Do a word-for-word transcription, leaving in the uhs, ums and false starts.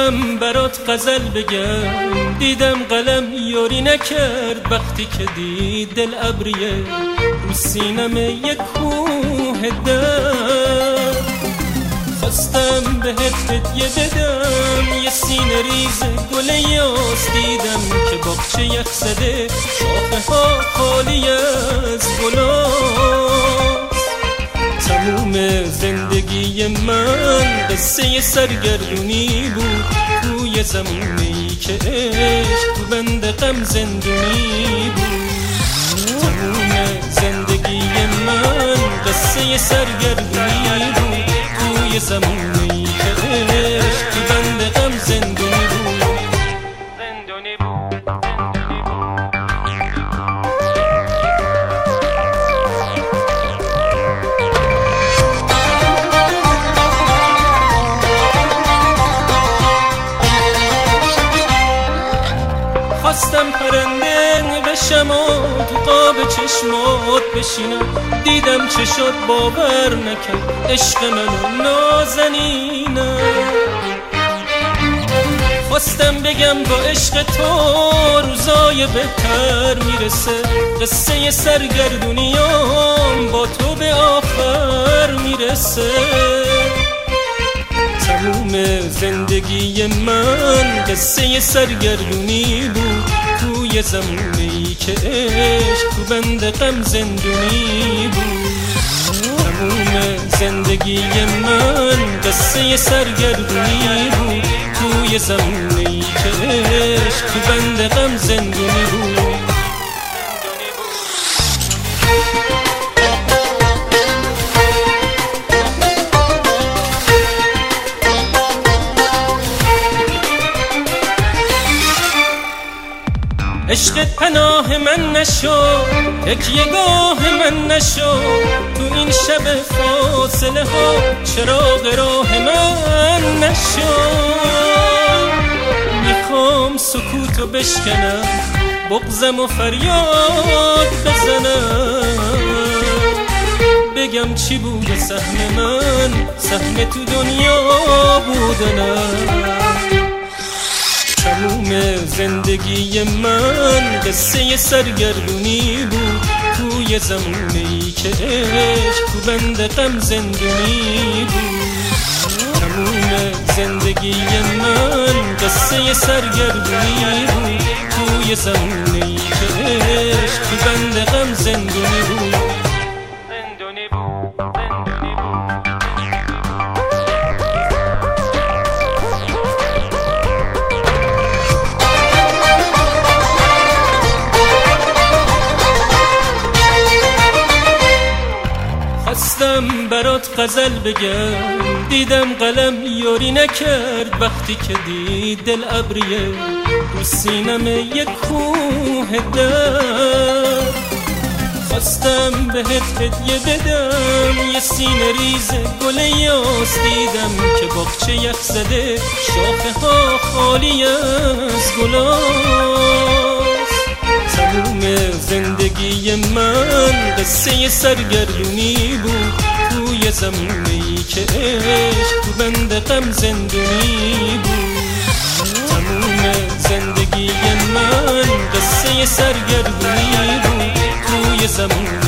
خواستم برات غزل بگم، دیدم قلم یاری نکرد وقتی که دید دل ابریه رو سینم یک کوه درد. خواستم بهت هدیه بدم یه سینه ریز گل یاس، دیدم که باغچه یخ زده شاخه ها خالی از گلاست. تموم زندگی من قصه سرگردونی بود توی زمونی که عشق تو بند غم زندونی بود. تموم زندگی من قصه سرگردونی بود توی زمونی که عشق تو بند غم زندونی بود. خواستم پرنده بشم و تو قاب چشمات بشینم، دیدم چه شد باور نکرد عشق منو نازنینم. خواستم بگم با عشق تو روزای بهتر میرسه، قصه سرگردونیام با تو به آخر میرسه. تموم زندگی من قصه سرگردونی بود توی زمونی که عشق تو بند غم زندونی بود. تموم زندگی من قصه سرگردونی بود توی زمونی که عشق تو بند غم زندونی بود. عشقت پناه من نشو، تکیه گاه من نشو، تو این شب فاصله ها چراغ راه من نشو. میخوام سکوتو بشکنم، بغضم و فریاد بزنم، بگم چی بوده سهم من، سهم تو دنیا بودنم. تموم زندگی من قصه سرگردونی بود توی زمونی که عشق تو بند غم زندونی بود. تموم زندگی من قصه سرگردونی بود توی زمونی که عشق تو بند غم زندونی بود. خواستم برات غزل بگم، دیدم قلم یاری نکرد وقتی که دید دل ابریه رو سینم یک کوه درد. خواستم بهت هدیه بدم یه سینه ریز گل یاس، دیدم که باغچه یخ زده شاخه ها خالی از گلاست. تموم زندگی من قصه سرگردونی بود توی زمونی که عشق تو بند غم زندونی بود. تموم زندگی من قصه سرگردونی بود توی زمونی